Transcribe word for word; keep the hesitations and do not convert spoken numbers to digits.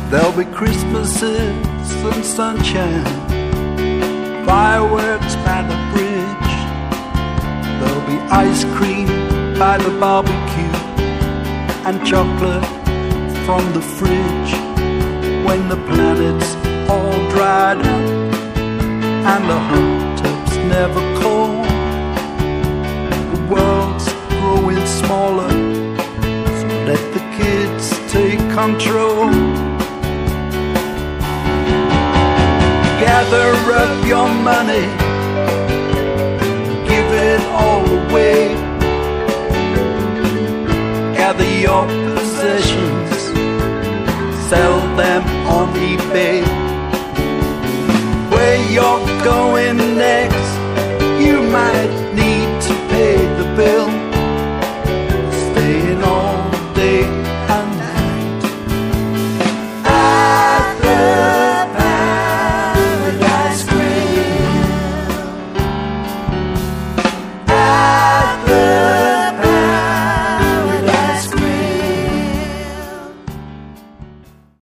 There'll be Christmases and sunshine, fireworks by the bridge. There'll be ice cream by the barbecue and chocolate from the fridge. When the planet's all dried up and the hot tub's never cold, the world's growing smaller, so let the kids take control. Gather up your money, give it all away. Gather your possessions, sell them on eBay. Where you're going